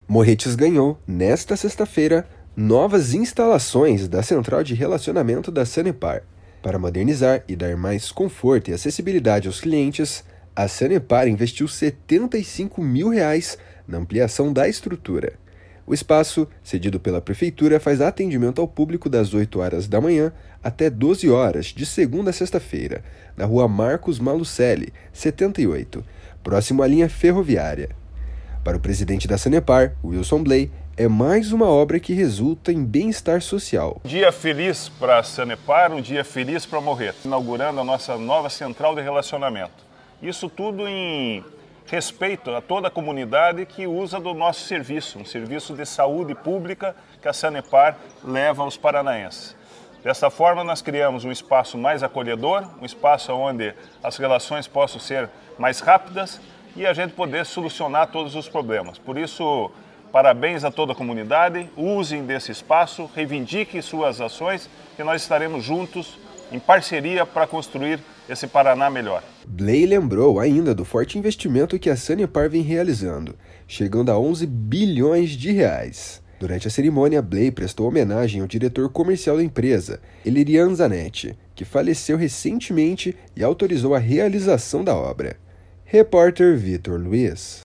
Morretes ganhou, nesta sexta-feira, novas instalações da central de relacionamento da Sanepar. Para modernizar e dar mais conforto e acessibilidade aos clientes, a Sanepar investiu R$ 75 mil na ampliação da estrutura. O espaço, cedido pela Prefeitura, faz atendimento ao público das 8 horas da manhã até 12 horas, de segunda a sexta-feira, na rua Marcos Malucelli, 78, próximo à linha ferroviária. Para o presidente da Sanepar, Wilson Bley, é mais uma obra que resulta em bem-estar social. Um dia feliz para a Sanepar, um dia feliz para Morretes, inaugurando a nossa nova central de relacionamento. Isso tudo em respeito a toda a comunidade que usa do nosso serviço, um serviço de saúde pública que a Sanepar leva aos paranaenses. Dessa forma, nós criamos um espaço mais acolhedor, um espaço onde as relações possam ser mais rápidas e a gente poder solucionar todos os problemas. Por isso, parabéns a toda a comunidade, usem desse espaço, reivindiquem suas ações e nós estaremos juntos, em parceria, para construir esse Paraná melhor. Bley lembrou ainda do forte investimento que a Sanepar vem realizando, chegando a 11 bilhões de reais. Durante a cerimônia, Bley prestou homenagem ao diretor comercial da empresa, Elirian Zanetti, que faleceu recentemente e autorizou a realização da obra. Repórter Vitor Luiz.